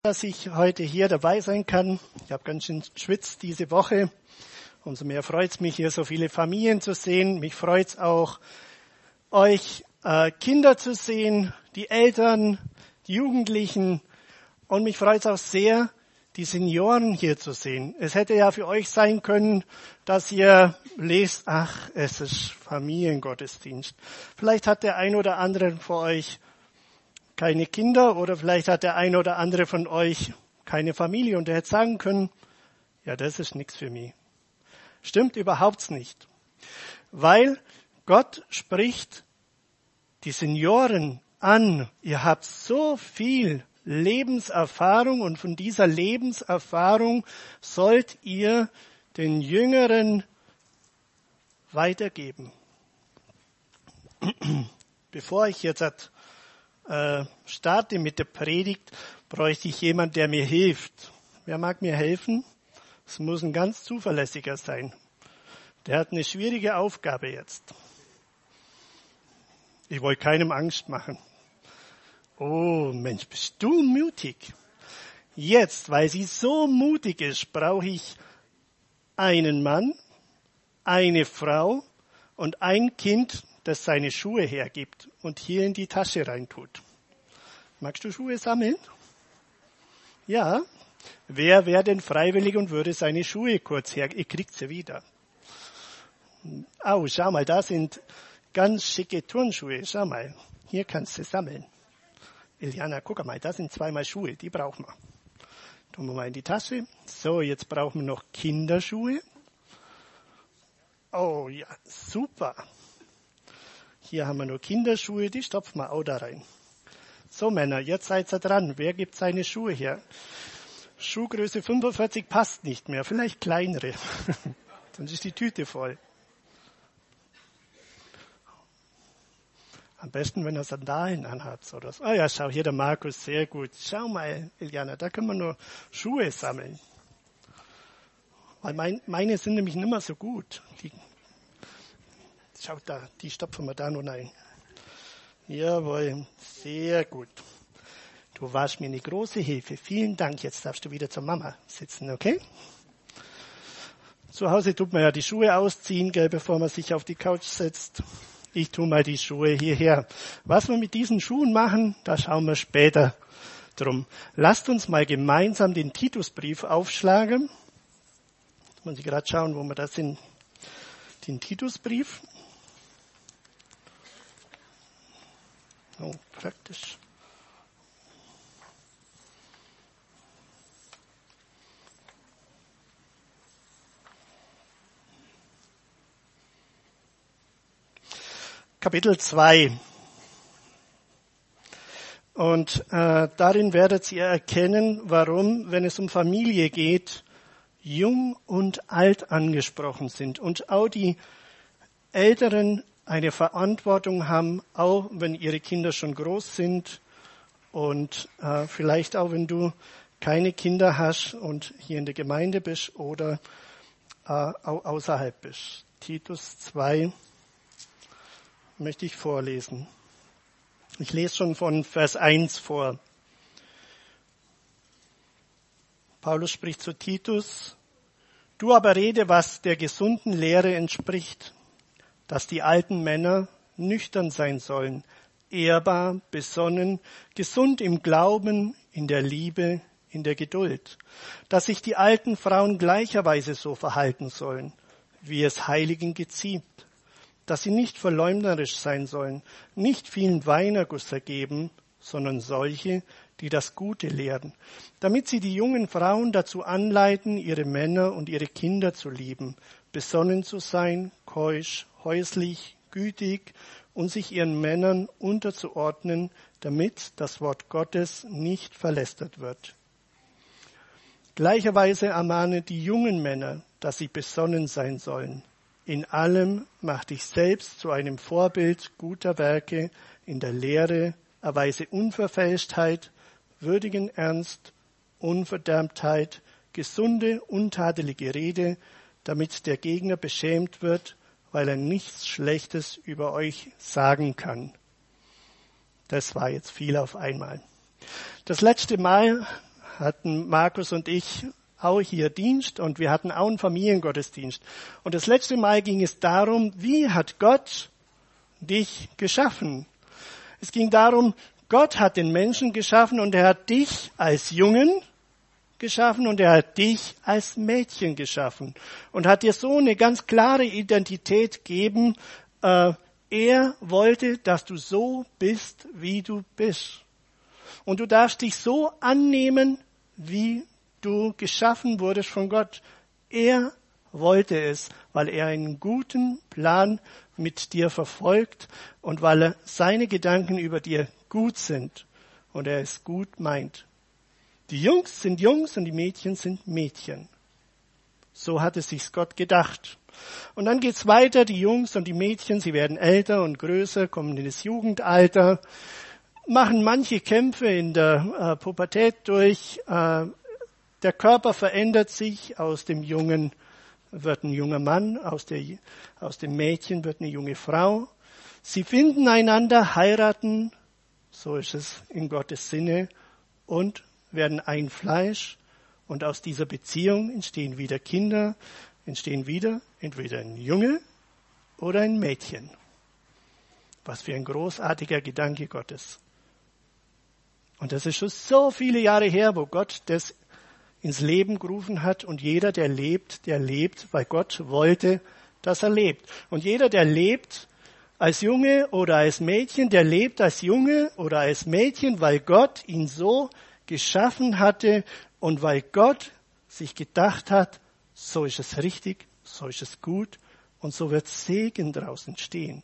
Dass ich heute hier dabei sein kann. Ich habe ganz schön schwitzt diese Woche. Umso mehr freut es mich, hier so viele Familien zu sehen. Mich freut es auch, euch Kinder zu sehen, die Eltern, die Jugendlichen. Und mich freut es auch sehr, die Senioren hier zu sehen. Es hätte ja für euch sein können, dass ihr lest, ach, es ist Familiengottesdienst. Vielleicht hat der ein oder andere von euch keine Kinder oder vielleicht hat der ein oder andere von euch keine Familie und der hätte sagen können, ja, das ist nichts für mich. Stimmt überhaupt nicht. Weil Gott spricht die Senioren an. Ihr habt so viel Lebenserfahrung und von dieser Lebenserfahrung sollt ihr den Jüngeren weitergeben. Bevor ich jetzt starte mit der Predigt, bräuchte ich jemanden, der mir hilft. Wer mag mir helfen? Es muss ein ganz zuverlässiger sein. Der hat eine schwierige Aufgabe jetzt. Ich wollte keinem Angst machen. Oh Mensch, bist du mutig. Jetzt, weil sie so mutig ist, brauche ich einen Mann, eine Frau und ein Kind, das seine Schuhe hergibt und hier in die Tasche reintut. Magst du Schuhe sammeln? Ja. Wer wäre denn freiwillig und würde seine Schuhe kurz her? Ihr kriegt sie wieder. Oh, schau mal, da sind ganz schicke Turnschuhe. Schau mal, hier kannst du sammeln. Iliana, guck mal, da sind zweimal Schuhe, die brauchen wir. Tun wir mal in die Tasche. So, jetzt brauchen wir noch Kinderschuhe. Oh ja, super. Hier haben wir nur Kinderschuhe, die stopfen wir auch da rein. So Männer, jetzt seid ihr dran. Wer gibt seine Schuhe her? Schuhgröße 45 passt nicht mehr, vielleicht kleinere. Sonst ist die Tüte voll. Am besten, wenn ihr Sandalen anhabt oder so. Oh ja, schau, hier der Markus, sehr gut. Schau mal, Iliana, da können wir nur Schuhe sammeln. Weil meine sind nämlich nicht mehr so gut. Schaut da, die stopfen wir da nur rein. Jawohl, sehr gut. Du warst mir eine große Hilfe. Vielen Dank. Jetzt darfst du wieder zur Mama sitzen, okay? Zu Hause tut man ja die Schuhe ausziehen, gell, bevor man sich auf die Couch setzt. Ich tue mal die Schuhe hierher. Was wir mit diesen Schuhen machen, da schauen wir später drum. Lasst uns mal gemeinsam den Titusbrief aufschlagen. Jetzt muss ich gerade schauen, wo wir da sind. Den Titusbrief. Oh, praktisch. Kapitel 2. Und darin werdet ihr erkennen, warum, wenn es um Familie geht, jung und alt angesprochen sind und auch die Älteren eine Verantwortung haben, auch wenn ihre Kinder schon groß sind und vielleicht auch wenn du keine Kinder hast und hier in der Gemeinde bist oder auch außerhalb bist. Titus 2 möchte ich vorlesen. Ich lese schon von Vers 1 vor. Paulus spricht zu Titus: Du aber rede, was der gesunden Lehre entspricht, dass die alten Männer nüchtern sein sollen, ehrbar, besonnen, gesund im Glauben, in der Liebe, in der Geduld, dass sich die alten Frauen gleicherweise so verhalten sollen, wie es Heiligen geziemt, dass sie nicht verleumderisch sein sollen, nicht vielen Weinerguss ergeben, sondern solche, die das Gute lehren, damit sie die jungen Frauen dazu anleiten, ihre Männer und ihre Kinder zu lieben, besonnen zu sein, keusch, häuslich, gütig und sich ihren Männern unterzuordnen, damit das Wort Gottes nicht verlästert wird. Gleicherweise ermahne die jungen Männer, dass sie besonnen sein sollen. In allem mach dich selbst zu einem Vorbild guter Werke, in der Lehre erweise Unverfälschtheit, würdigen Ernst, Unverderbtheit, gesunde, untadelige Rede, damit der Gegner beschämt wird, weil er nichts Schlechtes über euch sagen kann. Das war jetzt viel auf einmal. Das letzte Mal hatten Markus und ich auch hier Dienst und wir hatten auch einen Familiengottesdienst. Und das letzte Mal ging es darum, wie hat Gott dich geschaffen? Es ging darum, Gott hat den Menschen geschaffen und er hat dich als Jungen geschaffen und er hat dich als Mädchen geschaffen und hat dir so eine ganz klare Identität gegeben. Er wollte, dass du so bist, wie du bist. Und du darfst dich so annehmen, wie du geschaffen wurdest von Gott. Er wollte es, weil er einen guten Plan mit dir verfolgt und weil er seine Gedanken über dir gut sind und er es gut meint. Die Jungs sind Jungs und die Mädchen sind Mädchen. So hat es sich Gott gedacht. Und dann geht's weiter, die Jungs und die Mädchen, sie werden älter und größer, kommen in das Jugendalter, machen manche Kämpfe in der Pubertät durch. Der Körper verändert sich, aus dem Jungen wird ein junger Mann, aus dem Mädchen wird eine junge Frau. Sie finden einander, heiraten, so ist es in Gottes Sinne, und werden ein Fleisch. Und aus dieser Beziehung entstehen wieder Kinder, entstehen wieder entweder ein Junge oder ein Mädchen. Was für ein großartiger Gedanke Gottes. Und das ist schon so viele Jahre her, wo Gott das ins Leben gerufen hat. Und jeder, der lebt, weil Gott wollte, dass er lebt. Und jeder, der lebt als Junge oder als Mädchen, der lebt als Junge oder als Mädchen, weil Gott ihn so geschaffen hatte und weil Gott sich gedacht hat, so ist es richtig, so ist es gut und so wird Segen daraus entstehen.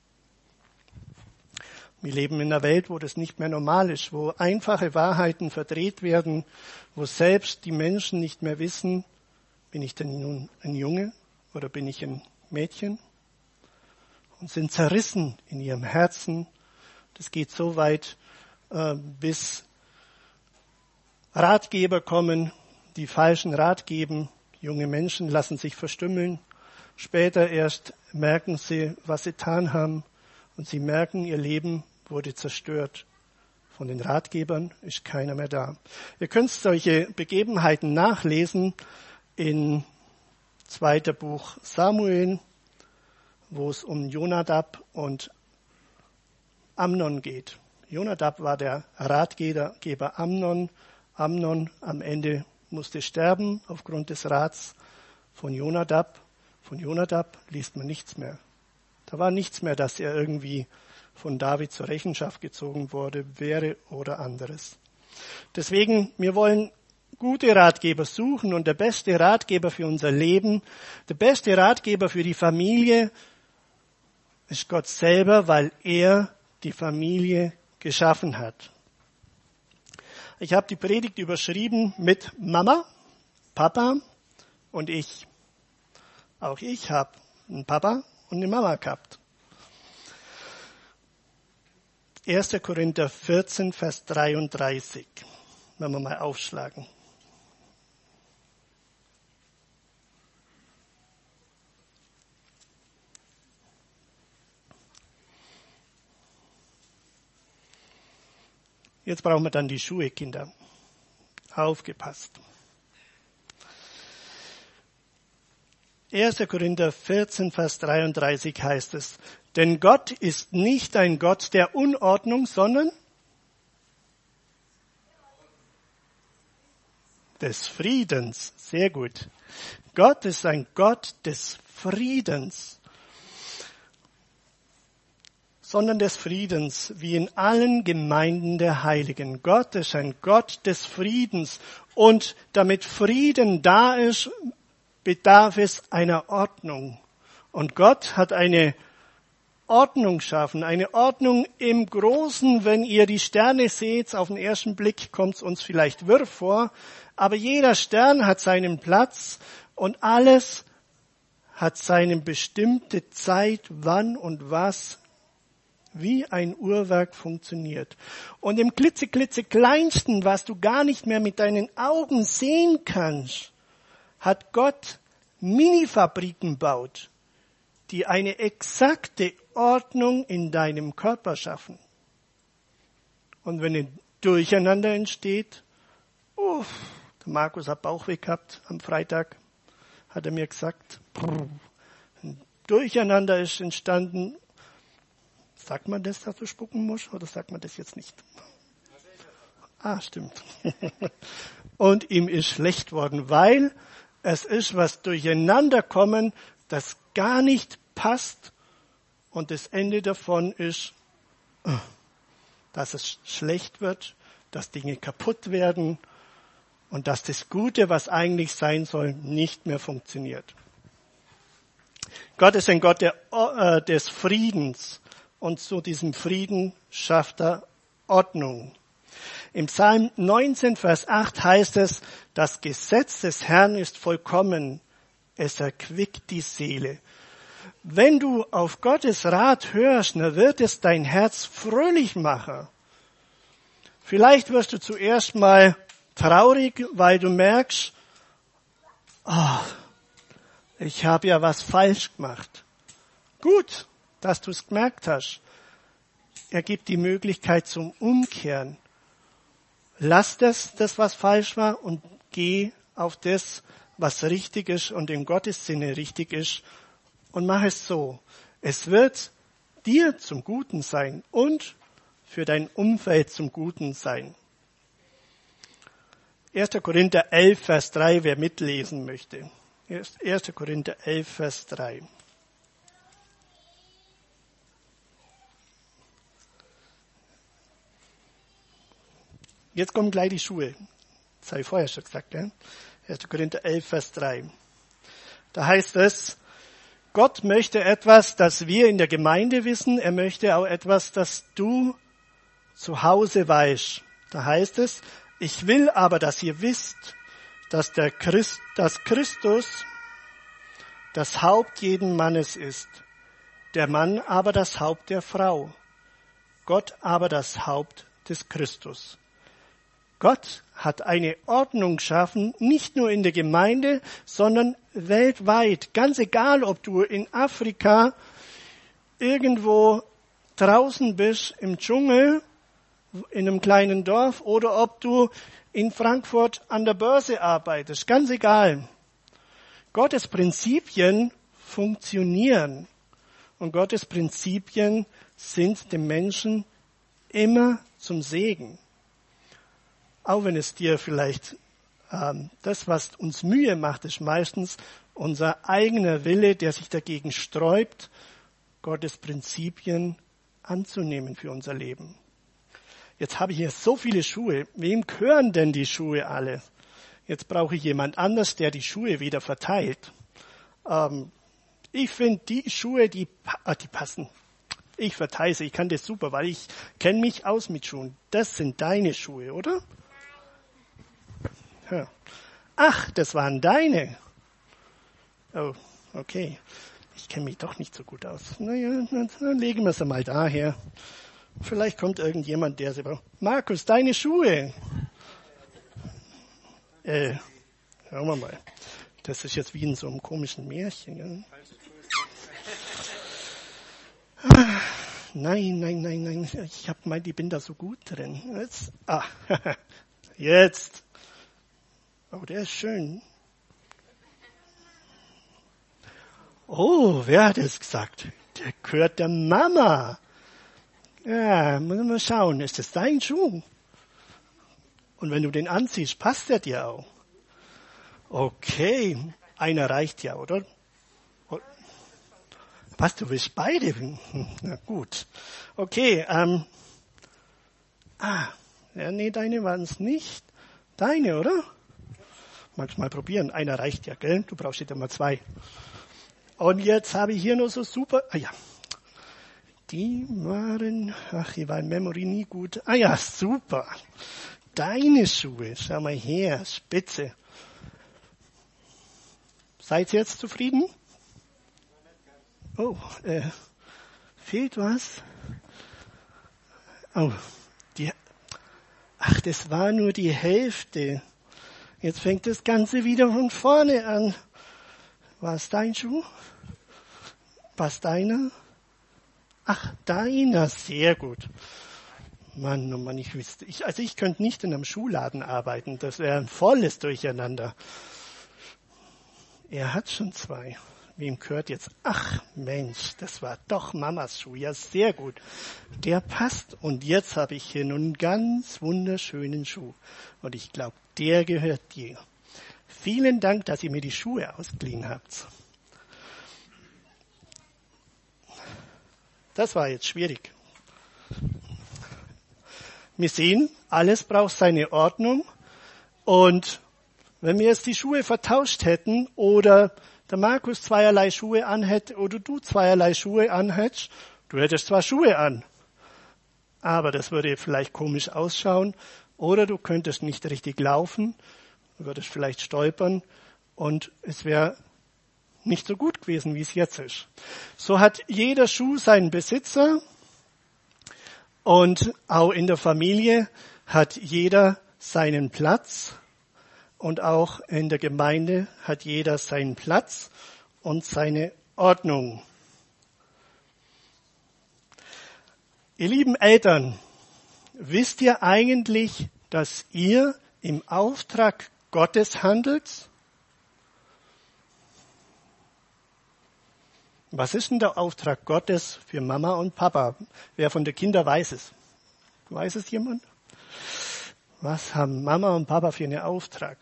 Wir leben in einer Welt, wo das nicht mehr normal ist, wo einfache Wahrheiten verdreht werden, wo selbst die Menschen nicht mehr wissen, bin ich denn nun ein Junge oder bin ich ein Mädchen? Und sind zerrissen in ihrem Herzen. Das geht so weit, bis Ratgeber kommen, die falschen Rat geben. Junge Menschen lassen sich verstümmeln. Später erst merken sie, was sie getan haben. Und sie merken, ihr Leben wurde zerstört. Von den Ratgebern ist keiner mehr da. Ihr könnt solche Begebenheiten nachlesen in 2. Buch Samuel, wo es um Jonadab und Amnon geht. Jonadab war der Ratgeber Amnon. Amnon am Ende musste sterben aufgrund des Rats von Jonadab. Von Jonadab liest man nichts mehr. Da war nichts mehr, dass er irgendwie von David zur Rechenschaft gezogen wäre oder anderes. Deswegen, wir wollen gute Ratgeber suchen und der beste Ratgeber für unser Leben, der beste Ratgeber für die Familie ist Gott selber, weil er die Familie geschaffen hat. Ich habe die Predigt überschrieben mit Mama, Papa und ich. Auch ich habe einen Papa und eine Mama gehabt. 1. Korinther 14, Vers 33. Wenn wir mal aufschlagen. Jetzt brauchen wir dann die Schuhe, Kinder. Aufgepasst. 1. Korinther 14, Vers 33 heißt es, denn Gott ist nicht ein Gott der Unordnung, sondern des Friedens. Sehr gut. Gott ist ein Gott des Friedens. Sondern des Friedens, wie in allen Gemeinden der Heiligen. Gott ist ein Gott des Friedens. Und damit Frieden da ist, bedarf es einer Ordnung. Und Gott hat eine Ordnung geschaffen, eine Ordnung im Großen. Wenn ihr die Sterne seht, auf den ersten Blick kommt es uns vielleicht wirr vor, aber jeder Stern hat seinen Platz und alles hat seine bestimmte Zeit, wann und was, wie ein Uhrwerk funktioniert. Und im klitzekleinsten, was du gar nicht mehr mit deinen Augen sehen kannst, hat Gott Mini-Fabriken gebaut, die eine exakte Ordnung in deinem Körper schaffen. Und wenn ein Durcheinander entsteht, Der Markus hat Bauchweh gehabt am Freitag, hat er mir gesagt. Ein Durcheinander ist entstanden. Sagt man das, dass du spucken musst, oder sagt man das jetzt nicht? Stimmt. Und ihm ist schlecht worden, weil es ist was durcheinander kommen, das gar nicht passt. Und das Ende davon ist, dass es schlecht wird, dass Dinge kaputt werden und dass das Gute, was eigentlich sein soll, nicht mehr funktioniert. Gott ist ein Gott des Friedens und zu diesem Frieden schafft er Ordnung. Im Psalm 19, Vers 8 heißt es, das Gesetz des Herrn ist vollkommen, es erquickt die Seele. Wenn du auf Gottes Rat hörst, dann wird es dein Herz fröhlich machen. Vielleicht wirst du zuerst mal traurig, weil du merkst, ich habe ja was falsch gemacht. Gut, dass du es gemerkt hast. Er gibt die Möglichkeit zum Umkehren. Lass das, was falsch war, und geh auf das, was richtig ist und in Gottes Sinne richtig ist, und mach es so. Es wird dir zum Guten sein und für dein Umfeld zum Guten sein. 1. Korinther 11, Vers 3, wer mitlesen möchte. 1. Korinther 11, Vers 3. Jetzt kommen gleich die Schuhe. Das habe ich vorher schon gesagt, gell? 1. Korinther 11, Vers 3. Da heißt es, Gott möchte etwas, das wir in der Gemeinde wissen. Er möchte auch etwas, das du zu Hause weißt. Da heißt es, ich will aber, dass ihr wisst, dass Christus das Haupt jeden Mannes ist. Der Mann aber das Haupt der Frau. Gott aber das Haupt des Christus. Gott hat eine Ordnung geschaffen, nicht nur in der Gemeinde, sondern weltweit. Ganz egal, ob du in Afrika irgendwo draußen bist, im Dschungel, in einem kleinen Dorf, oder ob du in Frankfurt an der Börse arbeitest. Ganz egal. Gottes Prinzipien funktionieren. Und Gottes Prinzipien sind dem Menschen immer zum Segen. Auch wenn es dir vielleicht, das, was uns Mühe macht, ist meistens unser eigener Wille, der sich dagegen sträubt, Gottes Prinzipien anzunehmen für unser Leben. Jetzt habe ich hier so viele Schuhe. Wem gehören denn die Schuhe alle? Jetzt brauche ich jemand anders, der die Schuhe wieder verteilt. Ich finde, die Schuhe, die passen. Ich verteile sie, ich kann das super, weil ich kenne mich aus mit Schuhen. Das sind deine Schuhe, oder? Ja. Ach, das waren deine. Oh, okay. Ich kenne mich doch nicht so gut aus. Naja, dann legen wir sie mal daher. Vielleicht kommt irgendjemand, der sie braucht. Markus, deine Schuhe. Hören wir mal. Das ist jetzt wie in so einem komischen Märchen. Ja? Nein. Ich habe gemeint, ich bin da so gut drin. Jetzt. Jetzt. Oh, der ist schön. Oh, wer hat es gesagt? Der gehört der Mama. Ja, muss man mal schauen. Ist das dein Schuh? Und wenn du den anziehst, passt der dir auch? Okay, einer reicht ja, oder? Was, du willst beide? Na gut. Okay, nee, deine waren es nicht. Deine, oder? Magst mal probieren. Einer reicht ja, gell? Du brauchst jetzt mal zwei. Und jetzt habe ich hier noch so super, die waren in Memory nie gut. Super. Deine Schuhe, schau mal her, spitze. Seid ihr jetzt zufrieden? Oh, fehlt was? Oh, das war nur die Hälfte. Jetzt fängt das Ganze wieder von vorne an. War es dein Schuh? War es deiner? Ach, deiner, sehr gut. Mann, oh Mann, ich könnte nicht in einem Schuhladen arbeiten. Das wäre ein volles Durcheinander. Er hat schon 2. Wem gehört jetzt? Ach Mensch, das war doch Mamas Schuh. Ja, sehr gut. Der passt. Und jetzt habe ich hier nun einen ganz wunderschönen Schuh. Und ich glaube, der gehört dir. Vielen Dank, dass ihr mir die Schuhe ausgeliehen habt. Das war jetzt schwierig. Wir sehen, alles braucht seine Ordnung. Und wenn wir jetzt die Schuhe vertauscht hätten oder der Markus zweierlei Schuhe anhätte oder du zweierlei Schuhe anhättest, du hättest zwar Schuhe an, aber das würde vielleicht komisch ausschauen oder du könntest nicht richtig laufen, du würdest vielleicht stolpern und es wäre nicht so gut gewesen, wie es jetzt ist. So hat jeder Schuh seinen Besitzer und auch in der Familie hat jeder seinen Platz. Und auch in der Gemeinde hat jeder seinen Platz und seine Ordnung. Ihr lieben Eltern, wisst ihr eigentlich, dass ihr im Auftrag Gottes handelt? Was ist denn der Auftrag Gottes für Mama und Papa? Wer von den Kindern weiß es? Weiß es jemand? Was haben Mama und Papa für einen Auftrag?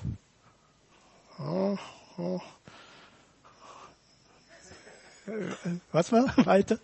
Was war weiter?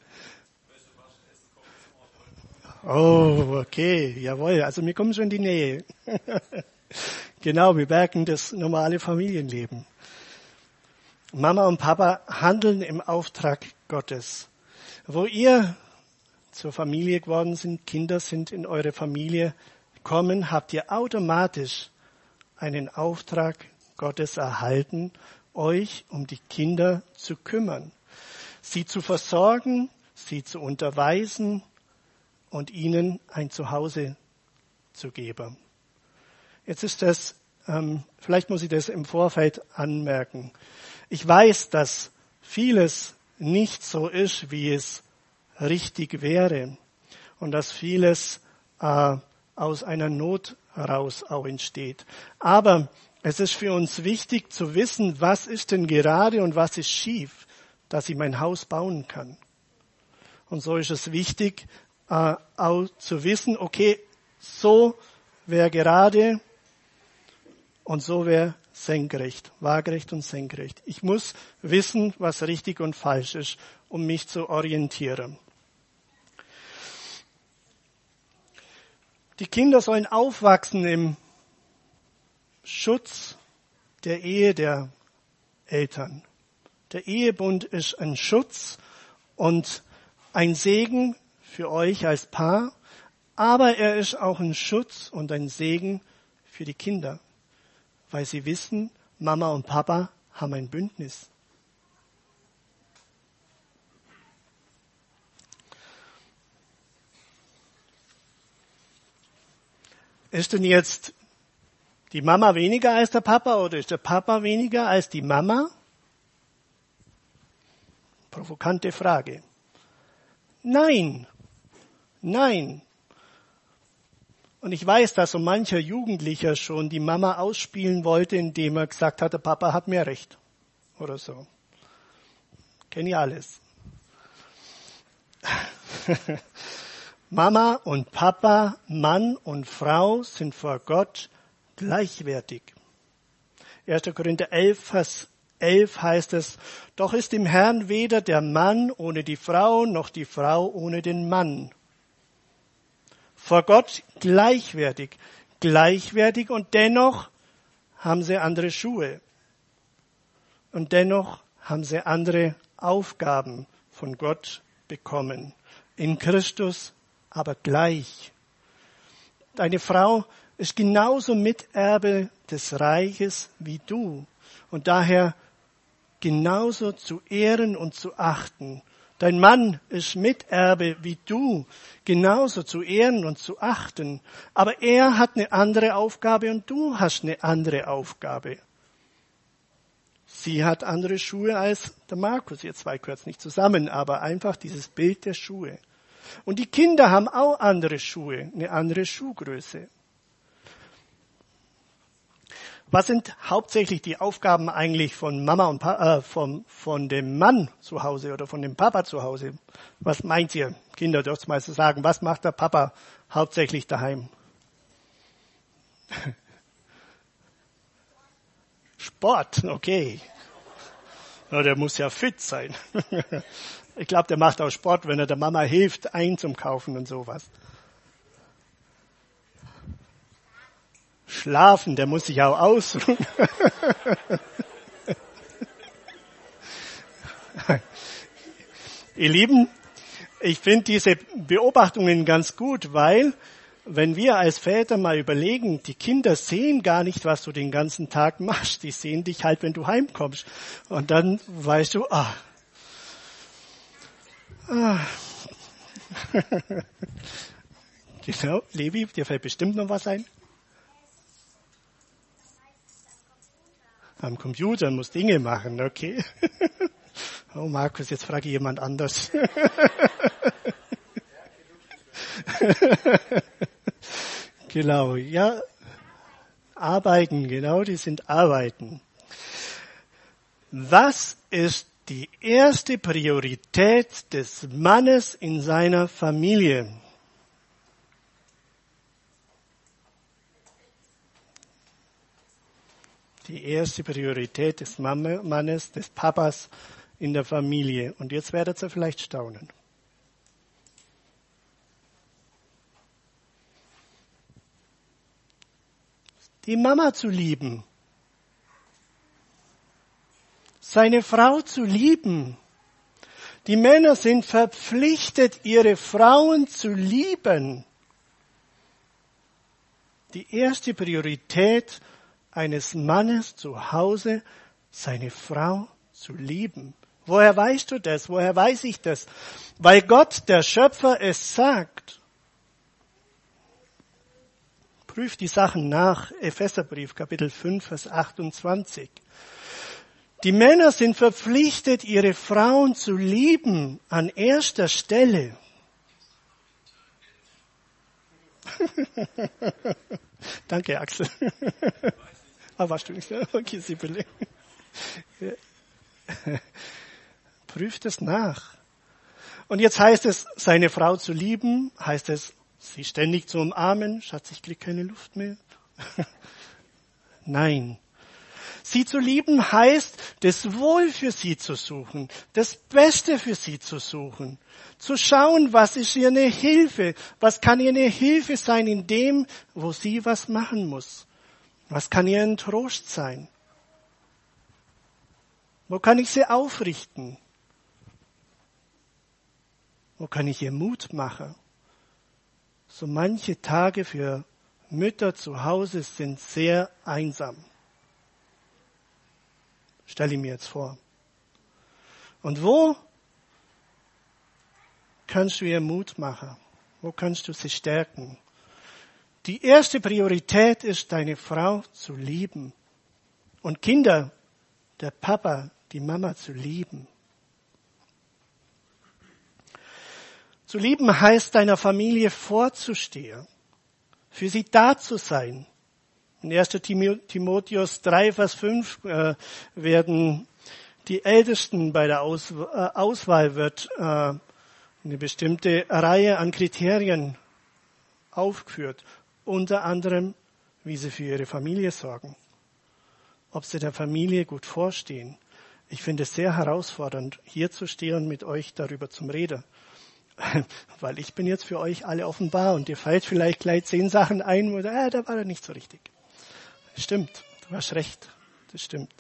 Oh, okay, jawohl. Also wir kommen schon in die Nähe. Genau, wir merken das normale Familienleben. Mama und Papa handeln im Auftrag Gottes. Wo ihr zur Familie geworden sind, Kinder sind in eure Familie kommen, habt ihr automatisch einen Auftrag Gottes erhalten, euch um die Kinder zu kümmern, sie zu versorgen, sie zu unterweisen und ihnen ein Zuhause zu geben. Jetzt ist das, vielleicht muss ich das im Vorfeld anmerken. Ich weiß, dass vieles nicht so ist, wie es richtig wäre und dass vieles aus einer Not heraus auch entsteht. Aber es ist für uns wichtig zu wissen, was ist denn gerade und was ist schief, dass ich mein Haus bauen kann. Und so ist es wichtig, auch zu wissen, okay, so wäre gerade und so wäre senkrecht, waagerecht und senkrecht. Ich muss wissen, was richtig und falsch ist, um mich zu orientieren. Die Kinder sollen aufwachsen im Schutz der Ehe der Eltern. Der Ehebund ist ein Schutz und ein Segen für euch als Paar, aber er ist auch ein Schutz und ein Segen für die Kinder, weil sie wissen, Mama und Papa haben ein Bündnis. Ist denn jetzt die Mama weniger als der Papa oder ist der Papa weniger als die Mama? Provokante Frage. Nein. Und ich weiß, dass so mancher Jugendlicher schon die Mama ausspielen wollte, indem er gesagt hat, der Papa hat mehr Recht. Oder so. Kenne ich alles. Mama und Papa, Mann und Frau sind vor Gott gleichwertig. 1. Korinther 11, Vers 11 heißt es, doch ist im Herrn weder der Mann ohne die Frau, noch die Frau ohne den Mann. Vor Gott gleichwertig und dennoch haben sie andere Schuhe. Und dennoch haben sie andere Aufgaben von Gott bekommen. In Christus aber gleich. Deine Frau ist genauso Miterbe des Reiches wie du und daher genauso zu ehren und zu achten. Dein Mann ist Miterbe wie du, genauso zu ehren und zu achten. Aber er hat eine andere Aufgabe und du hast eine andere Aufgabe. Sie hat andere Schuhe als der Markus. Ihr zwei gehört nicht zusammen, aber einfach dieses Bild der Schuhe. Und die Kinder haben auch andere Schuhe, eine andere Schuhgröße. Was sind hauptsächlich die Aufgaben eigentlich von Mama und von dem Mann zu Hause oder von dem Papa zu Hause? Was meint ihr, Kinder, dürft mal so sagen, was macht der Papa hauptsächlich daheim? Sport, okay. Na, der muss ja fit sein. Ich glaube, der macht auch Sport, wenn er der Mama hilft, einzukaufen und sowas. Schlafen, der muss sich auch ausruhen. Ihr Lieben, ich finde diese Beobachtungen ganz gut, weil wenn wir als Väter mal überlegen, die Kinder sehen gar nicht, was du den ganzen Tag machst. Die sehen dich halt, wenn du heimkommst. Und dann weißt du, Genau, Levi, dir fällt bestimmt noch was ein. Am Computer muss Dinge machen, okay. Oh Markus, jetzt frage ich jemand anders. Genau, ja. Arbeiten, genau, die sind Arbeiten. Was ist die erste Priorität des Mannes in seiner Familie? Die erste Priorität des Mannes, des Papas in der Familie. Und jetzt werdet ihr vielleicht staunen. Die Mama zu lieben. Seine Frau zu lieben. Die Männer sind verpflichtet, ihre Frauen zu lieben. Die erste Priorität eines Mannes zu Hause, seine Frau zu lieben. Woher weißt du das? Woher weiß ich das? Weil Gott, der Schöpfer, es sagt. Prüf die Sachen nach. Epheserbrief, Kapitel 5, Vers 28. Die Männer sind verpflichtet, ihre Frauen zu lieben an erster Stelle. Danke, Axel. Warst du nicht? Okay, Sibylle. Prüft es nach. Und jetzt heißt es, seine Frau zu lieben, heißt es, sie ständig zu umarmen. Schatz, ich krieg keine Luft mehr. Nein. Sie zu lieben heißt, das Wohl für sie zu suchen, das Beste für sie zu suchen, zu schauen, was ist ihr eine Hilfe, was kann ihr eine Hilfe sein in dem, wo sie was machen muss. Was kann ihr ein Trost sein? Wo kann ich sie aufrichten? Wo kann ich ihr Mut machen? So manche Tage für Mütter zu Hause sind sehr einsam. Stell ich mir jetzt vor. Und wo kannst du ihr Mut machen? Wo kannst du sie stärken? Die erste Priorität ist, deine Frau zu lieben. Und Kinder, der Papa, die Mama zu lieben. Zu lieben heißt, deiner Familie vorzustehen, für sie da zu sein. In 1. Timotheus 3, Vers 5 werden die Ältesten bei der Auswahl wird eine bestimmte Reihe an Kriterien aufgeführt. Unter anderem, wie sie für ihre Familie sorgen. Ob sie der Familie gut vorstehen. Ich finde es sehr herausfordernd, hier zu stehen und mit euch darüber zu reden. Weil ich bin jetzt für euch alle offenbar und dir fällt vielleicht gleich 10 Sachen ein, wo da war er nicht so richtig. Stimmt, du hast recht, das stimmt.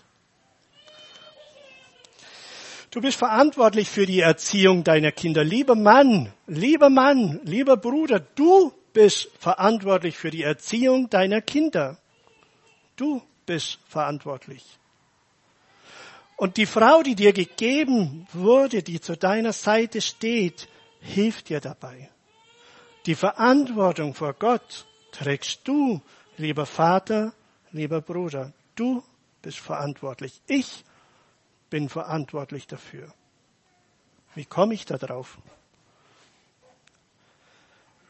Du bist verantwortlich für die Erziehung deiner Kinder. Lieber Mann, lieber Bruder, du bist verantwortlich für die Erziehung deiner Kinder. Du bist verantwortlich. Und die Frau, die dir gegeben wurde, die zu deiner Seite steht, hilft dir dabei. Die Verantwortung vor Gott trägst du, lieber Vater, lieber Bruder. Du bist verantwortlich. Ich bin verantwortlich dafür. Wie komme ich da drauf?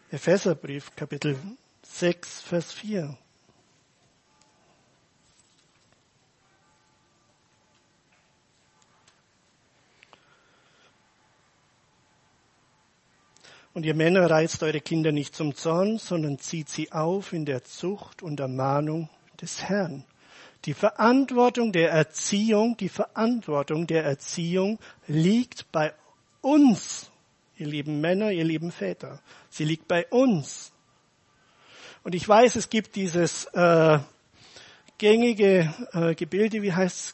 Epheserbrief, Kapitel 6, Vers 4. Und ihr Männer, reizt eure Kinder nicht zum Zorn, sondern zieht sie auf in der Zucht und Ermahnung des Herrn. Die Verantwortung der Erziehung liegt bei uns, ihr lieben Männer, ihr lieben Väter. Sie liegt bei uns. Und ich weiß, es gibt dieses gängige Gebilde, wie heißt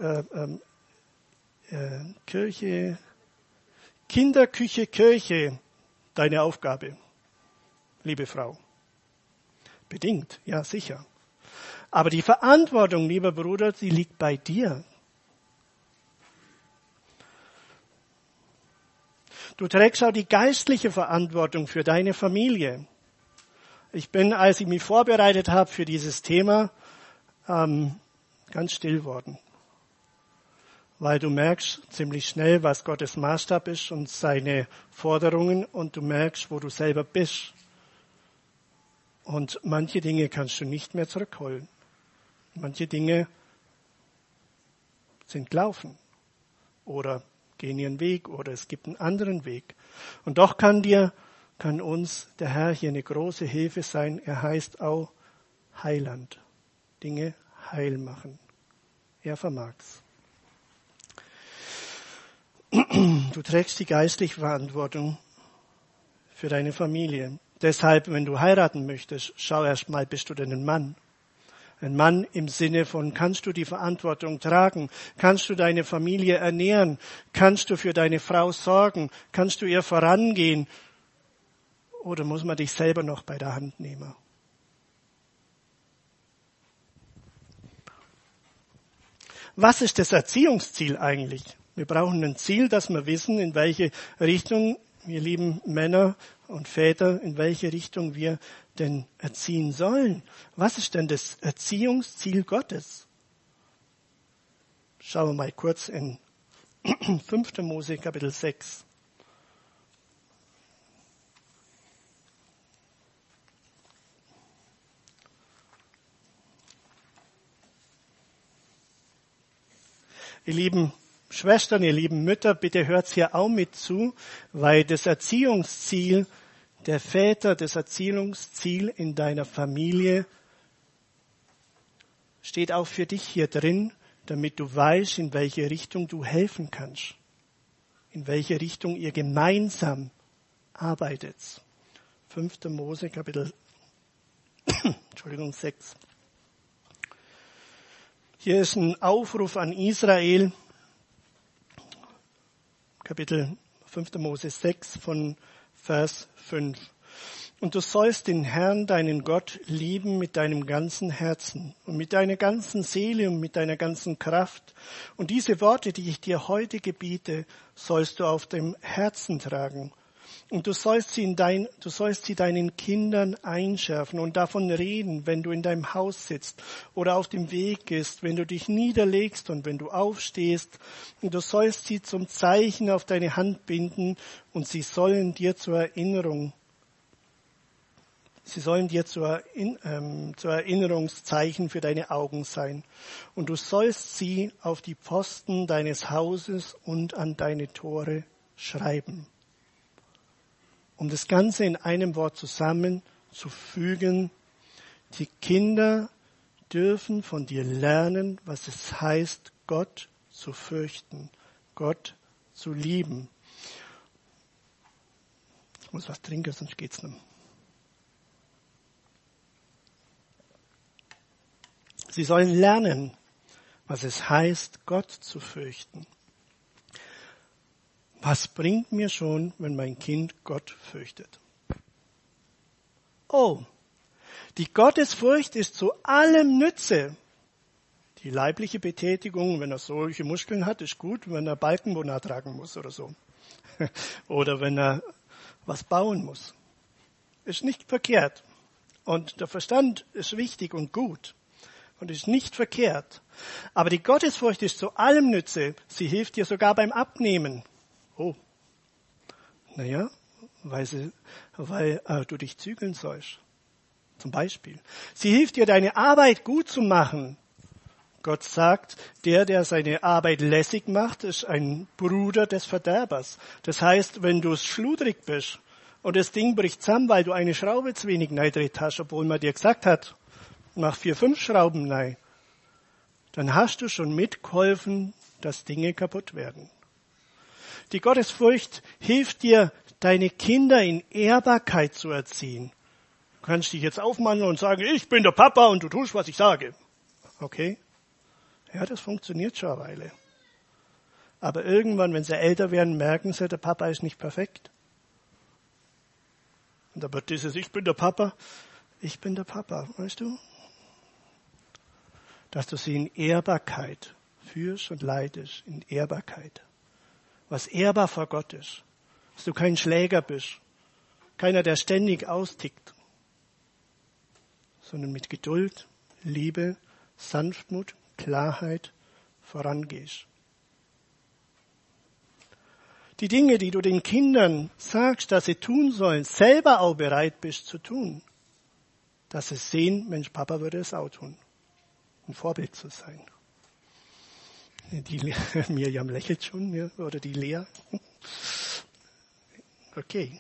Kirche, Kinderküche, Kirche, deine Aufgabe, liebe Frau. Bedingt, ja sicher. Aber die Verantwortung, lieber Bruder, sie liegt bei dir. Du trägst auch die geistliche Verantwortung für deine Familie. Ich bin, als ich mich vorbereitet habe für dieses Thema, ganz still worden. Weil du merkst ziemlich schnell, was Gottes Maßstab ist und seine Forderungen, und du merkst, wo du selber bist. Und manche Dinge kannst du nicht mehr zurückholen. Manche Dinge sind gelaufen oder gehen ihren Weg oder es gibt einen anderen Weg. Und doch kann uns der Herr hier eine große Hilfe sein. Er heißt auch Heiland. Dinge heil machen. Er vermag's. Du trägst die geistliche Verantwortung für deine Familie. Deshalb, wenn du heiraten möchtest, schau erst mal, bist du denn ein Mann? Ein Mann im Sinne von, kannst du die Verantwortung tragen? Kannst du deine Familie ernähren? Kannst du für deine Frau sorgen? Kannst du ihr vorangehen? Oder muss man dich selber noch bei der Hand nehmen? Was ist das Erziehungsziel eigentlich? Wir brauchen ein Ziel, dass wir wissen, in welche Richtung, wir lieben Männer und Väter, in welche Richtung wir denn erziehen sollen. Was ist denn das Erziehungsziel Gottes? Schauen wir mal kurz in 5. Mose Kapitel 6. Ihr lieben Schwestern, ihr lieben Mütter, bitte hört hier auch mit zu, weil das Erziehungsziel der Väter, das Erziehungsziel in deiner Familie steht auch für dich hier drin, damit du weißt, in welche Richtung du helfen kannst, in welche Richtung ihr gemeinsam arbeitet. 5. Mose Kapitel 6. Hier ist ein Aufruf an Israel, Kapitel 5. Mose 6 von Vers 5. Und du sollst den Herrn, deinen Gott, lieben mit deinem ganzen Herzen und mit deiner ganzen Seele und mit deiner ganzen Kraft. Und diese Worte, die ich dir heute gebiete, sollst du auf dem Herzen tragen. Und du sollst sie deinen Kindern einschärfen und davon reden, wenn du in deinem Haus sitzt oder auf dem Weg gehst, wenn du dich niederlegst und wenn du aufstehst. Und du sollst sie zum Zeichen auf deine Hand binden und sie sollen dir zu Erinnerungszeichen für deine Augen sein. Und du sollst sie auf die Pfosten deines Hauses und an deine Tore schreiben. Um das Ganze in einem Wort zusammenzufügen, die Kinder dürfen von dir lernen, was es heißt, Gott zu fürchten, Gott zu lieben. Ich muss was trinken, sonst geht's nicht. Sie sollen lernen, was es heißt, Gott zu fürchten. Was bringt mir schon, wenn mein Kind Gott fürchtet? Oh, die Gottesfurcht ist zu allem Nütze. Die leibliche Betätigung, wenn er solche Muskeln hat, ist gut, wenn er Balkenbonner tragen muss oder so. Oder wenn er was bauen muss. Ist nicht verkehrt. Und der Verstand ist wichtig und gut. Und ist nicht verkehrt. Aber die Gottesfurcht ist zu allem Nütze. Sie hilft dir sogar beim Abnehmen. Oh, naja, weil du dich zügeln sollst. Zum Beispiel. Sie hilft dir, deine Arbeit gut zu machen. Gott sagt, der seine Arbeit lässig macht, ist ein Bruder des Verderbers. Das heißt, wenn du schludrig bist und das Ding bricht zusammen, weil du eine Schraube zu wenig reingedreht hast, obwohl man dir gesagt hat, mach 4, 5 Schrauben rein, dann hast du schon mitgeholfen, dass Dinge kaputt werden. Die Gottesfurcht hilft dir, deine Kinder in Ehrbarkeit zu erziehen. Du kannst dich jetzt aufmanteln und sagen, ich bin der Papa und du tust, was ich sage. Okay? Ja, das funktioniert schon eine Weile. Aber irgendwann, wenn sie älter werden, merken sie, der Papa ist nicht perfekt. Und da wird dieses, ich bin der Papa, weißt du? Dass du sie in Ehrbarkeit führst und leitest, in Ehrbarkeit. Was ehrbar vor Gott ist. Dass du kein Schläger bist. Keiner, der ständig austickt. Sondern mit Geduld, Liebe, Sanftmut, Klarheit vorangehst. Die Dinge, die du den Kindern sagst, dass sie tun sollen, selber auch bereit bist zu tun. Dass sie sehen, Mensch, Papa würde es auch tun. Ein Vorbild zu sein. Die Mirjam lächelt schon, oder die Lea. Okay.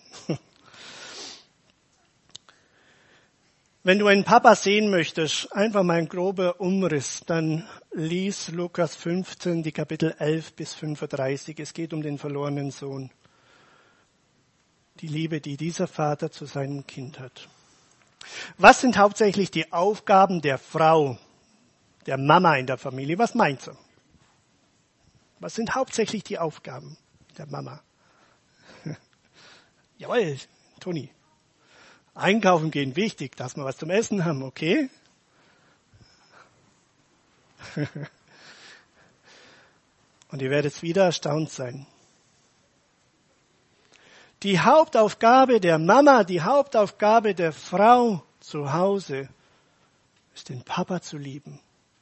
Wenn du einen Papa sehen möchtest, einfach mal ein grober Umriss, dann lies Lukas 15, die Kapitel 11 bis 35. Es geht um den verlorenen Sohn. Die Liebe, die dieser Vater zu seinem Kind hat. Was sind hauptsächlich die Aufgaben der Frau, der Mama in der Familie? Was meint sie? Was sind hauptsächlich die Aufgaben der Mama? Jawohl, Toni. Einkaufen gehen, wichtig, dass wir was zum Essen haben, okay? Und ihr werdet wieder erstaunt sein. Die Hauptaufgabe der Mama, die Hauptaufgabe der Frau zu Hause ist, den Papa zu lieben.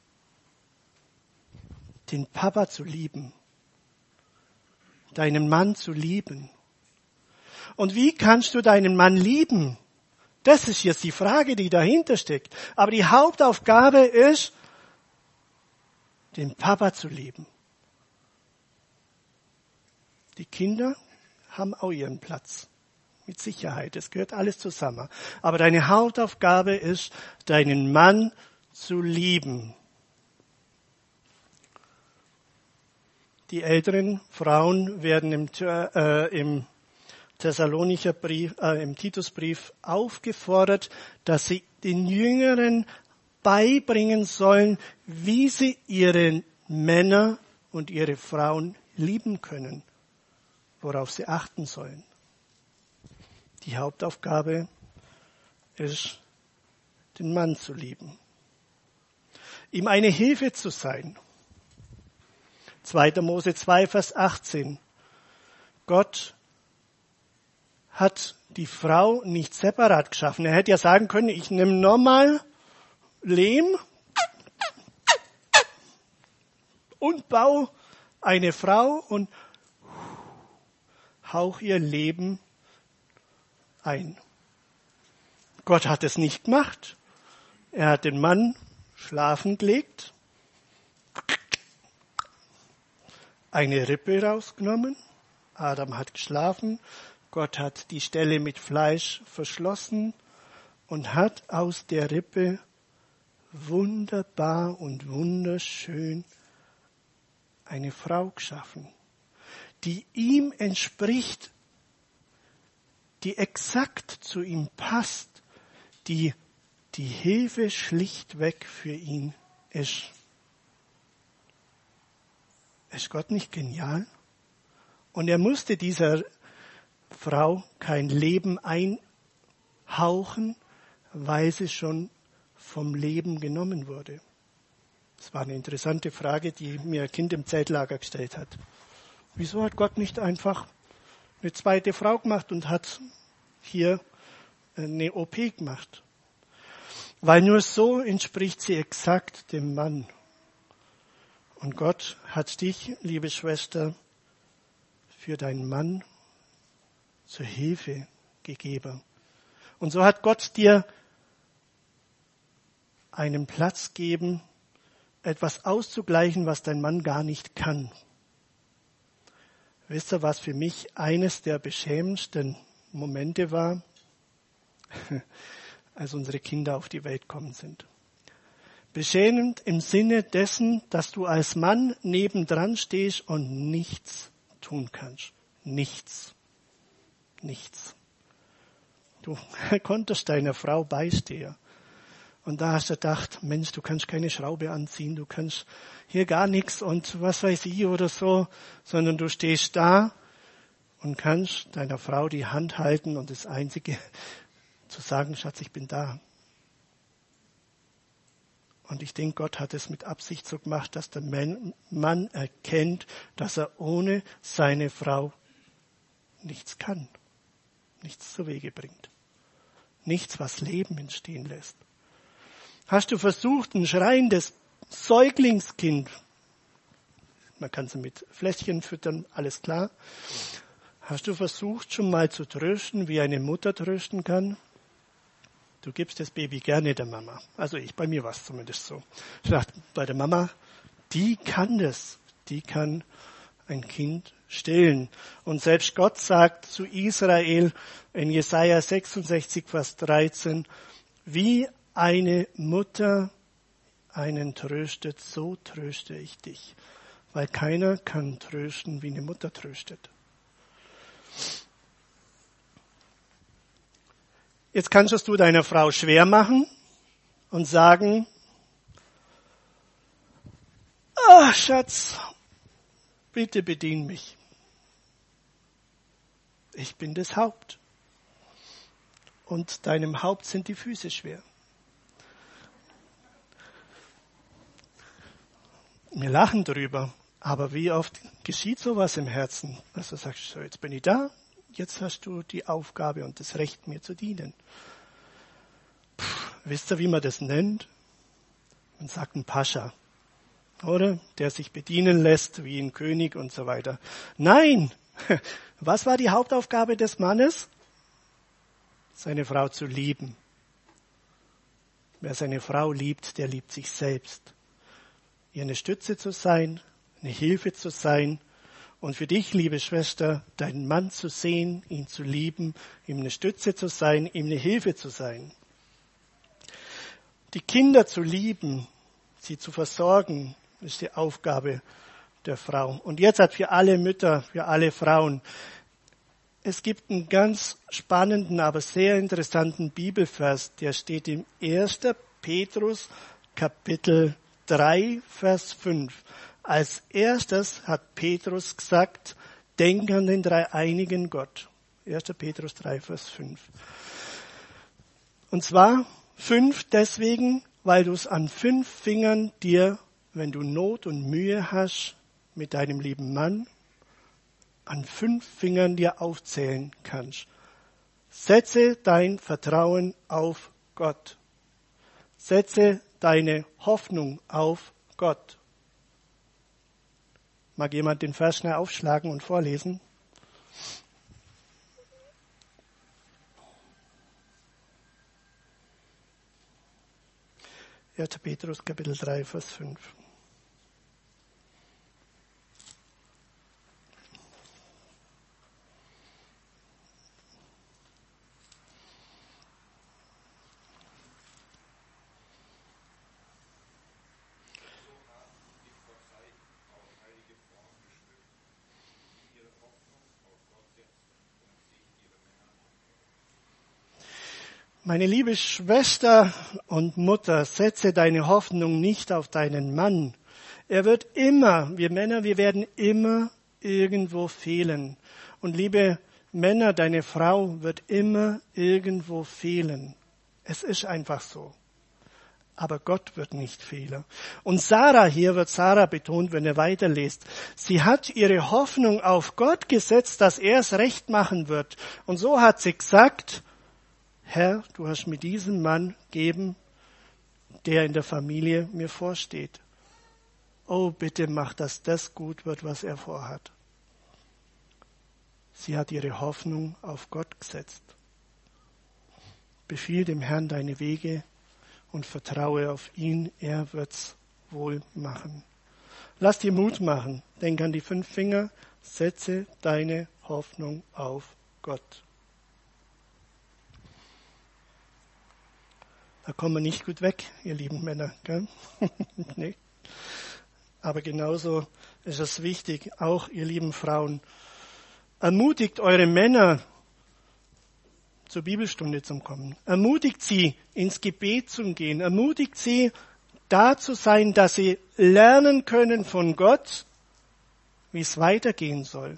Den Papa zu lieben. Deinen Mann zu lieben. Und wie kannst du deinen Mann lieben? Das ist jetzt die Frage, die dahinter steckt. Aber die Hauptaufgabe ist, den Papa zu lieben. Die Kinder haben auch ihren Platz. Mit Sicherheit. Es gehört alles zusammen. Aber deine Hauptaufgabe ist, deinen Mann zu lieben. Die älteren Frauen werden im Thessalonicher Brief, im Titusbrief aufgefordert, dass sie den Jüngeren beibringen sollen, wie sie ihre Männer und ihre Frauen lieben können, worauf sie achten sollen. Die Hauptaufgabe ist, den Mann zu lieben, ihm eine Hilfe zu sein. 2. Mose 2, Vers 18. Gott hat die Frau nicht separat geschaffen. Er hätte ja sagen können, ich nehme nochmal Lehm und baue eine Frau und hauch ihr Leben ein. Gott hat es nicht gemacht. Er hat den Mann schlafen gelegt, eine Rippe rausgenommen. Adam hat geschlafen. Gott hat die Stelle mit Fleisch verschlossen und hat aus der Rippe wunderbar und wunderschön eine Frau geschaffen, die ihm entspricht, die exakt zu ihm passt, die Hilfe schlichtweg für ihn ist. Ist Gott nicht genial? Und er musste dieser Frau kein Leben einhauchen, weil sie schon vom Leben genommen wurde. Das war eine interessante Frage, die mir ein Kind im Zeltlager gestellt hat. Wieso hat Gott nicht einfach eine zweite Frau gemacht und hat hier eine OP gemacht? Weil nur so entspricht sie exakt dem Mann. Und Gott hat dich, liebe Schwester, für deinen Mann zur Hilfe gegeben. Und so hat Gott dir einen Platz gegeben, etwas auszugleichen, was dein Mann gar nicht kann. Wisst ihr, was für mich eines der beschämendsten Momente war, als unsere Kinder auf die Welt gekommen sind? Beschämend im Sinne dessen, dass du als Mann nebendran stehst und nichts tun kannst. Nichts. Nichts. Du konntest deiner Frau beistehen. Und da hast du gedacht, Mensch, du kannst keine Schraube anziehen, du kannst hier gar nichts und was weiß ich oder so, sondern du stehst da und kannst deiner Frau die Hand halten und das Einzige zu sagen, Schatz, ich bin da. Und ich denke, Gott hat es mit Absicht so gemacht, dass der Mann erkennt, dass er ohne seine Frau nichts kann, nichts zu Wege bringt. Nichts, was Leben entstehen lässt. Hast du versucht, ein schreiendes Säuglingskind, man kann sie mit Fläschchen füttern, alles klar. Hast du versucht, schon mal zu trösten, wie eine Mutter trösten kann? Du gibst das Baby gerne der Mama. Also bei mir war es zumindest so. Ich dachte, bei der Mama, die kann das. Die kann ein Kind stillen. Und selbst Gott sagt zu Israel in Jesaja 66, Vers 13, wie eine Mutter einen tröstet, so tröste ich dich. Weil keiner kann trösten, wie eine Mutter tröstet. Jetzt kannst du deiner Frau schwer machen und sagen, Schatz, bitte bedien mich. Ich bin das Haupt. Und deinem Haupt sind die Füße schwer. Wir lachen drüber, aber wie oft geschieht sowas im Herzen, dass du sagst, so, jetzt bin ich da, jetzt hast du die Aufgabe und das Recht, mir zu dienen. Wisst ihr, wie man das nennt? Man sagt ein Pascha, oder? Der sich bedienen lässt wie ein König und so weiter. Nein! Was war die Hauptaufgabe des Mannes? Seine Frau zu lieben. Wer seine Frau liebt, der liebt sich selbst. Ihr eine Stütze zu sein, eine Hilfe zu sein und für dich, liebe Schwester, deinen Mann zu sehen, ihn zu lieben, ihm eine Stütze zu sein, ihm eine Hilfe zu sein. Die Kinder zu lieben, sie zu versorgen, ist die Aufgabe der Frau. Und jetzt hat für alle Mütter, für alle Frauen, es gibt einen ganz spannenden, aber sehr interessanten Bibelvers, der steht im 1. Petrus Kapitel 3, Vers 5. Als erstes hat Petrus gesagt, denk an den dreieinigen Gott. 1. Petrus 3, Vers 5. Und zwar 5 deswegen, weil du es an 5 Fingern dir, wenn du Not und Mühe hast mit deinem lieben Mann, an 5 Fingern dir aufzählen kannst. Setze dein Vertrauen auf Gott. Setze deine Hoffnung auf Gott. Mag jemand den Vers schnell aufschlagen und vorlesen? Ja, Petrus Kapitel 3, Vers 5. Meine liebe Schwester und Mutter, setze deine Hoffnung nicht auf deinen Mann. Er wird immer, wir Männer, wir werden immer irgendwo fehlen. Und liebe Männer, deine Frau wird immer irgendwo fehlen. Es ist einfach so. Aber Gott wird nicht fehlen. Und Sarah, hier wird Sarah betont, wenn ihr weiterlest, sie hat ihre Hoffnung auf Gott gesetzt, dass er es recht machen wird. Und so hat sie gesagt, Herr, du hast mir diesen Mann gegeben, der in der Familie mir vorsteht. Oh, bitte mach, dass das gut wird, was er vorhat. Sie hat ihre Hoffnung auf Gott gesetzt. Befiehl dem Herrn deine Wege und vertraue auf ihn, er wird's wohl machen. Lass dir Mut machen, denk an die 5 Finger, setze deine Hoffnung auf Gott. Da kommen wir nicht gut weg, ihr lieben Männer, gell? Nee. Aber genauso ist es wichtig, auch ihr lieben Frauen, ermutigt eure Männer, zur Bibelstunde zu kommen. Ermutigt sie, ins Gebet zu gehen. Ermutigt sie, da zu sein, dass sie lernen können von Gott, wie es weitergehen soll.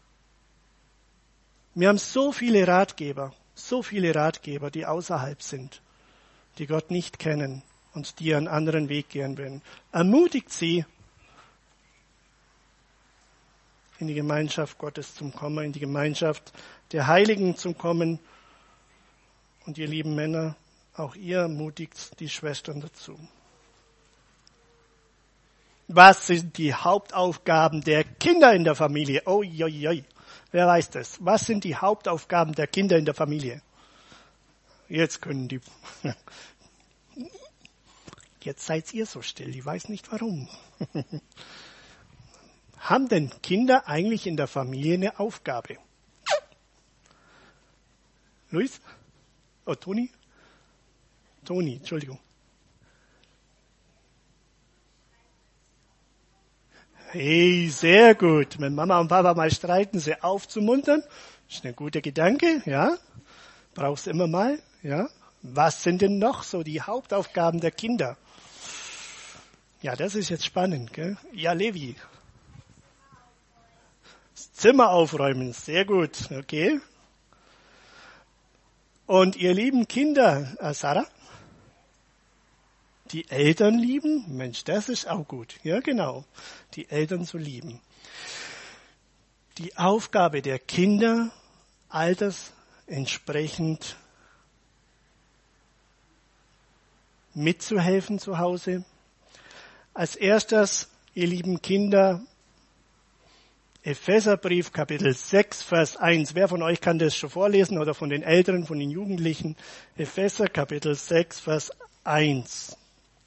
Wir haben so viele Ratgeber, die außerhalb sind, die Gott nicht kennen und die einen anderen Weg gehen werden. Ermutigt sie, in die Gemeinschaft Gottes zu kommen, in die Gemeinschaft der Heiligen zu kommen. Und ihr lieben Männer, auch ihr ermutigt die Schwestern dazu. Was sind die Hauptaufgaben der Kinder in der Familie? Oh, wer weiß das? Was sind die Hauptaufgaben der Kinder in der Familie? Jetzt können die... Jetzt seid ihr so still, ich weiß nicht warum. Haben denn Kinder eigentlich in der Familie eine Aufgabe? Luis? Oh, Toni? Toni, Entschuldigung. Hey, sehr gut. Wenn Mama und Papa mal streiten, sie aufzumuntern, ist ein guter Gedanke, ja? Brauchst du immer mal, ja? Was sind denn noch so die Hauptaufgaben der Kinder? Ja, das ist jetzt spannend, gell? Ja, Levi. Das Zimmer aufräumen, sehr gut, okay. Und ihr lieben Kinder, Sarah, die Eltern lieben, Mensch, das ist auch gut. Ja, genau, die Eltern zu lieben. Die Aufgabe der Kinder, altersentsprechend mitzuhelfen zu Hause. Als erstes, ihr lieben Kinder, Epheserbrief, Kapitel 6, Vers 1. Wer von euch kann das schon vorlesen oder von den Älteren, von den Jugendlichen? Epheser, Kapitel 6, Vers 1.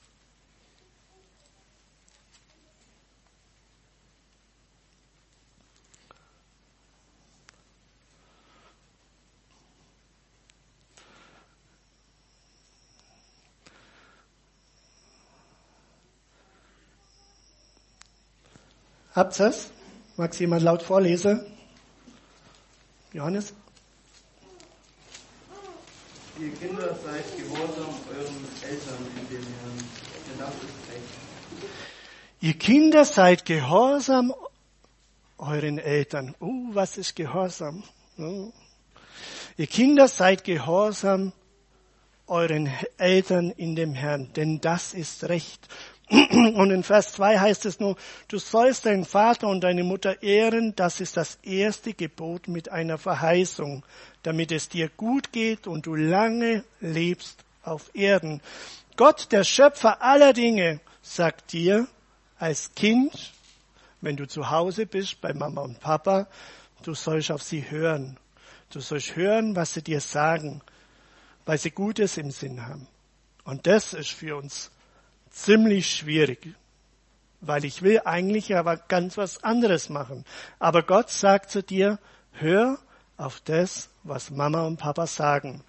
Habt ihr's? Mag es jemand laut vorlesen? Johannes? Ihr Kinder, seid gehorsam euren Eltern in dem Herrn, denn das ist recht. Ihr Kinder, seid gehorsam euren Eltern. Was ist Gehorsam? Ihr Kinder, seid gehorsam euren Eltern in dem Herrn, denn das ist recht. Und in Vers 2 heißt es nur, du sollst deinen Vater und deine Mutter ehren, das ist das erste Gebot mit einer Verheißung, damit es dir gut geht und du lange lebst auf Erden. Gott, der Schöpfer aller Dinge, sagt dir als Kind, wenn du zu Hause bist bei Mama und Papa, du sollst auf sie hören. Du sollst hören, was sie dir sagen, weil sie Gutes im Sinn haben. Und das ist für uns ziemlich schwierig, weil ich will eigentlich aber ganz was anderes machen. Aber Gott sagt zu dir, hör auf das, was Mama und Papa sagen.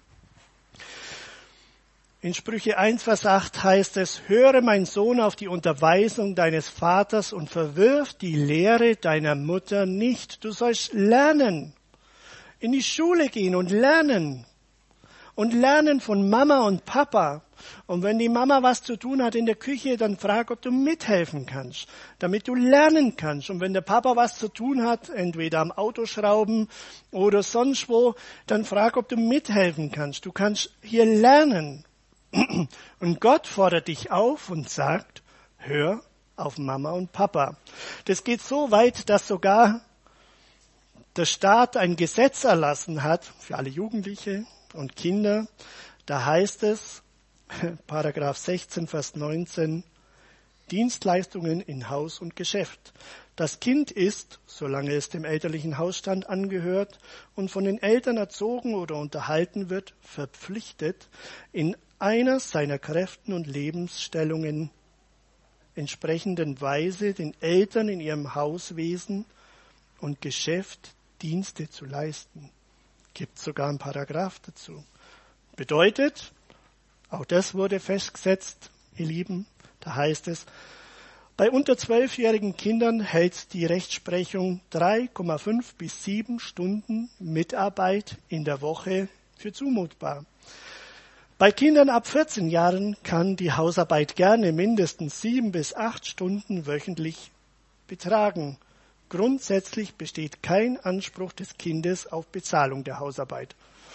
In Sprüche 1, Vers 8 heißt es, höre mein Sohn auf die Unterweisung deines Vaters und verwirf die Lehre deiner Mutter nicht. Du sollst lernen, in die Schule gehen und lernen von Mama und Papa. Und wenn die Mama was zu tun hat in der Küche, dann frag, ob du mithelfen kannst, damit du lernen kannst. Und wenn der Papa was zu tun hat, entweder am Autoschrauben oder sonst wo, dann frag, ob du mithelfen kannst. Du kannst hier lernen. Und Gott fordert dich auf und sagt, hör auf Mama und Papa. Das geht so weit, dass sogar der Staat ein Gesetz erlassen hat für alle Jugendliche und Kinder. Da heißt es, Paragraph 16, Vers 19, Dienstleistungen in Haus und Geschäft. Das Kind ist, solange es dem elterlichen Hausstand angehört und von den Eltern erzogen oder unterhalten wird, verpflichtet, in einer seiner Kräften und Lebensstellungen entsprechenden Weise den Eltern in ihrem Hauswesen und Geschäft Dienste zu leisten. Gibt sogar einen Paragraph dazu. Bedeutet, auch das wurde festgesetzt, ihr Lieben, da heißt es, bei unter 12-jährigen Kindern hält die Rechtsprechung 3,5 bis 7 Stunden Mitarbeit in der Woche für zumutbar. Bei Kindern ab 14 Jahren kann die Hausarbeit gerne mindestens 7 bis 8 Stunden wöchentlich betragen. Grundsätzlich besteht kein Anspruch des Kindes auf Bezahlung der Hausarbeit.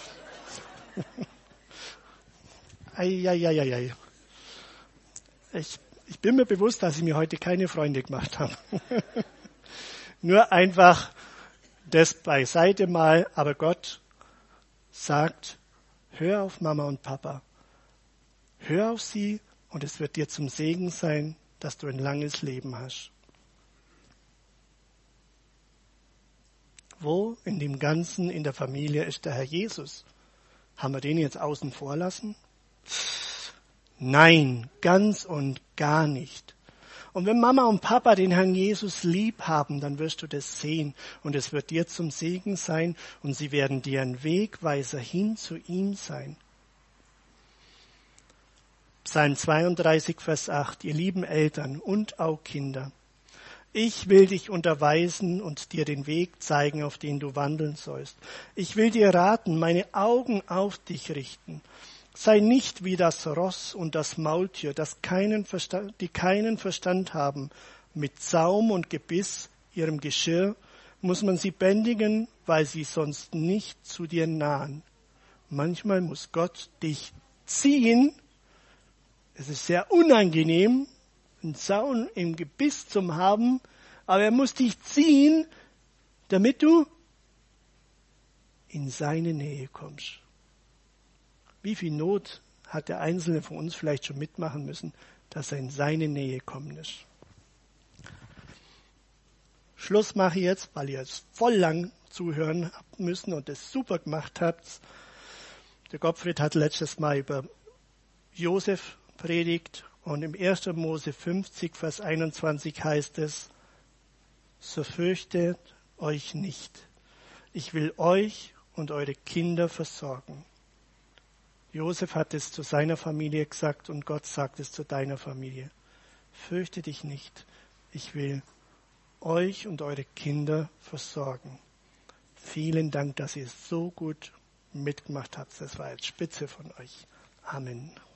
Eieieiei. Ich bin mir bewusst, dass ich mir heute keine Freunde gemacht habe. Nur einfach das beiseite mal. Aber Gott sagt, hör auf Mama und Papa. Hör auf sie und es wird dir zum Segen sein, dass du ein langes Leben hast. Wo in dem Ganzen in der Familie ist der Herr Jesus? Haben wir den jetzt außen vor lassen? Nein, ganz und gar nicht. Und wenn Mama und Papa den Herrn Jesus lieb haben, dann wirst du das sehen und es wird dir zum Segen sein und sie werden dir ein Wegweiser hin zu ihm sein. Psalm 32, Vers 8, ihr lieben Eltern und auch Kinder, ich will dich unterweisen und dir den Weg zeigen, auf den du wandeln sollst. Ich will dir raten, meine Augen auf dich richten. Sei nicht wie das Ross und das Maultier, die keinen Verstand haben. Mit Zaum und Gebiss, ihrem Geschirr, muss man sie bändigen, weil sie sonst nicht zu dir nahen. Manchmal muss Gott dich ziehen. Es ist sehr unangenehm, einen Zaun im Gebiss zu haben, aber er muss dich ziehen, damit du in seine Nähe kommst. Wie viel Not hat der Einzelne von uns vielleicht schon mitmachen müssen, dass er in seine Nähe kommen ist. Schluss mache ich jetzt, weil ihr jetzt voll lang zuhören habt müssen und es super gemacht habt. Der Gottfried hat letztes Mal über Josef predigt und im 1. Mose 50, Vers 21 heißt es, so fürchtet euch nicht. Ich will euch und eure Kinder versorgen. Josef hat es zu seiner Familie gesagt und Gott sagt es zu deiner Familie. Fürchte dich nicht. Ich will euch und eure Kinder versorgen. Vielen Dank, dass ihr es so gut mitgemacht habt. Das war jetzt spitze von euch. Amen.